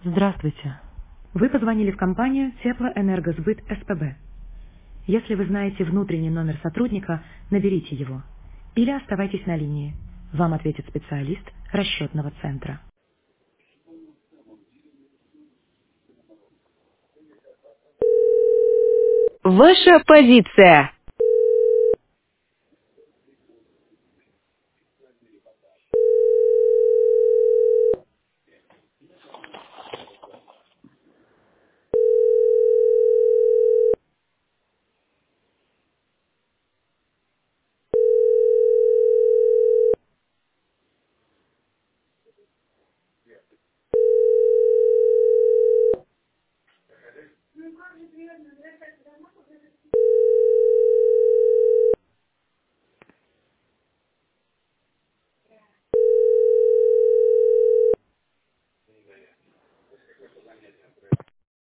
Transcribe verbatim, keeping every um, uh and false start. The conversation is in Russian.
Здравствуйте. Вы позвонили в компанию Теплоэнергосбыт СПБ. Если вы знаете внутренний номер сотрудника, наберите его. Или оставайтесь на линии. Вам ответит специалист расчетного центра. Ваша позиция.